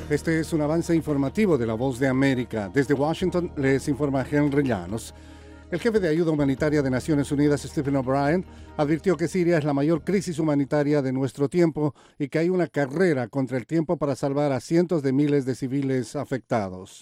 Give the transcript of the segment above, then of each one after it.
Este es un avance informativo de La Voz de América. Desde Washington les informa Henry Llanos. El jefe de ayuda humanitaria de Naciones Unidas, Stephen O'Brien, advirtió que Siria es la mayor crisis humanitaria de nuestro tiempo y que hay una carrera contra el tiempo para salvar a cientos de miles de civiles afectados.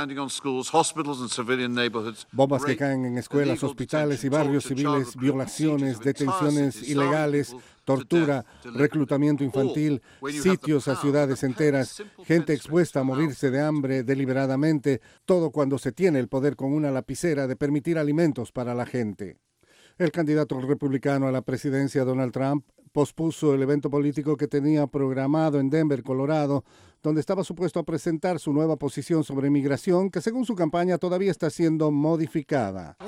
Bombas que caen en escuelas, hospitales y barrios civiles, violaciones, detenciones ilegales, tortura, reclutamiento infantil, sitios a ciudades enteras, gente expuesta a morirse de hambre deliberadamente, todo cuando se tiene el poder con una lapicera de permitir alimentos para la gente. El candidato republicano a la presidencia, Donald Trump, pospuso el evento político que tenía programado en Denver, Colorado, donde estaba supuesto a presentar su nueva posición sobre inmigración, que según su campaña todavía está siendo modificada.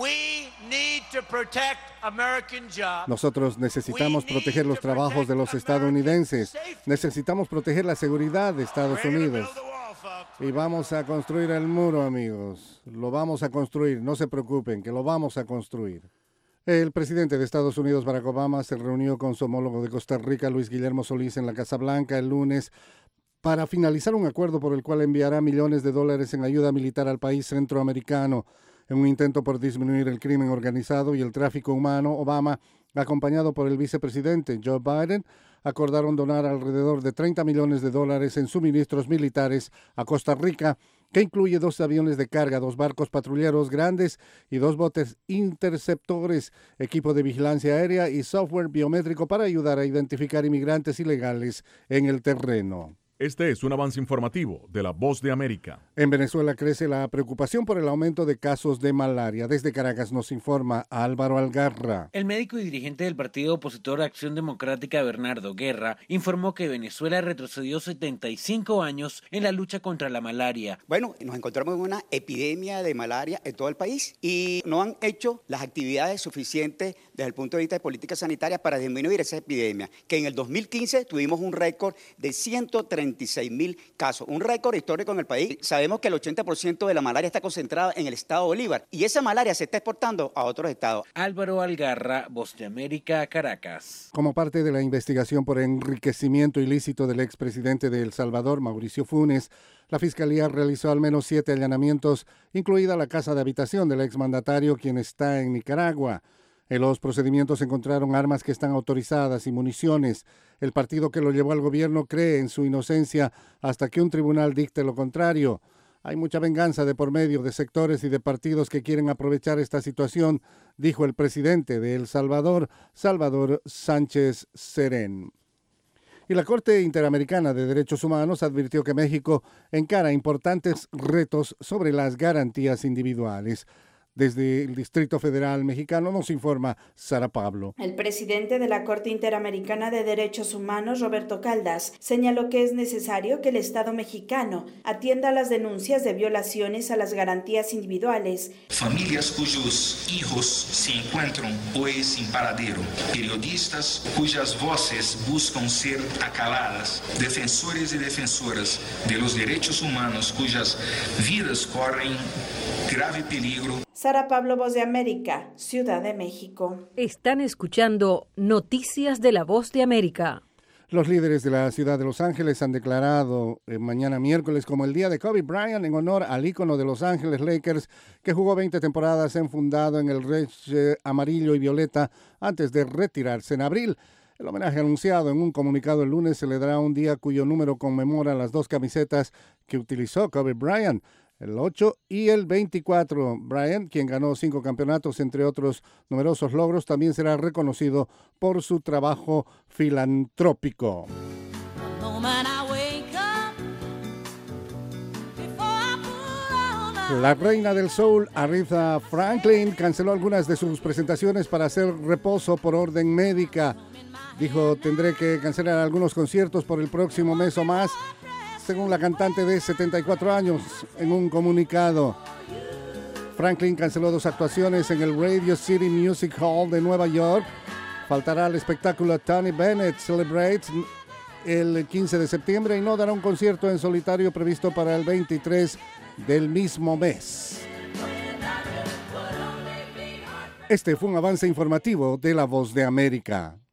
Nosotros necesitamos proteger los trabajos de los estadounidenses. Necesitamos proteger la seguridad de Estados Unidos. Y vamos a construir el muro, amigos. Lo vamos a construir. No se preocupen, que lo vamos a construir. El presidente de Estados Unidos, Barack Obama, se reunió con su homólogo de Costa Rica, Luis Guillermo Solís, en la Casa Blanca el lunes para finalizar un acuerdo por el cual enviará millones de dólares en ayuda militar al país centroamericano. En un intento por disminuir el crimen organizado y el tráfico humano, Obama, acompañado por el vicepresidente Joe Biden, acordaron donar alrededor de $30 millones en suministros militares a Costa Rica, que incluye 2 aviones de carga, 2 barcos patrulleros grandes y 2 botes interceptores, equipo de vigilancia aérea y software biométrico para ayudar a identificar inmigrantes ilegales en el terreno. Este es un avance informativo de La Voz de América. En Venezuela crece la preocupación por el aumento de casos de malaria. Desde Caracas nos informa Álvaro Algarra. El médico y dirigente del partido opositor Acción Democrática, Bernardo Guerra, informó que Venezuela retrocedió 75 años en la lucha contra la malaria. Bueno, nos encontramos en una epidemia de malaria en todo el país y no han hecho las actividades suficientes desde el punto de vista de política sanitaria para disminuir esa epidemia, que en el 2015 tuvimos un récord de 136.000 casos, un récord histórico en el país. Sabemos que el 80% de la malaria está concentrada en el estado Bolívar y esa malaria se está exportando a otros estados. Álvaro Algarra, Voz de América, Caracas. Como parte de la investigación por enriquecimiento ilícito del expresidente de El Salvador, Mauricio Funes, la Fiscalía realizó al menos 7 allanamientos, incluida la casa de habitación del exmandatario, quien está en Nicaragua. En los procedimientos se encontraron armas que están autorizadas y municiones. El partido que lo llevó al gobierno cree en su inocencia hasta que un tribunal dicte lo contrario. Hay mucha venganza de por medio de sectores y de partidos que quieren aprovechar esta situación, dijo el presidente de El Salvador, Salvador Sánchez Serén. Y la Corte Interamericana de Derechos Humanos advirtió que México encara importantes retos sobre las garantías individuales. Desde el Distrito Federal Mexicano nos informa Sara Pablo. El presidente de la Corte Interamericana de Derechos Humanos, Roberto Caldas, señaló que es necesario que el Estado mexicano atienda las denuncias de violaciones a las garantías individuales. Familias cuyos hijos se encuentran hoy sin paradero, periodistas cuyas voces buscan ser acaladas, defensores y defensoras de los derechos humanos cuyas vidas corren grave peligro. Sara Pablo, Voz de América, Ciudad de México. Están escuchando Noticias de la Voz de América. Los líderes de la ciudad de Los Ángeles han declarado mañana miércoles como el día de Kobe Bryant en honor al ícono de Los Ángeles Lakers, que jugó 20 temporadas enfundado en el Rage amarillo y violeta antes de retirarse en abril. El homenaje anunciado en un comunicado el lunes se le dará un día cuyo número conmemora las 2 camisetas que utilizó Kobe Bryant, el 8 y el 24. Bryant, quien ganó 5 campeonatos, entre otros numerosos logros, también será reconocido por su trabajo filantrópico. La reina del soul, Aretha Franklin, canceló algunas de sus presentaciones para hacer reposo por orden médica. Dijo, tendré que cancelar algunos conciertos por el próximo mes o más, según la cantante de 74 años, en un comunicado. Franklin canceló 2 actuaciones en el Radio City Music Hall de Nueva York. Faltará al espectáculo Tony Bennett Celebrates el 15 de septiembre y no dará un concierto en solitario previsto para el 23 del mismo mes. Este fue un avance informativo de La Voz de América.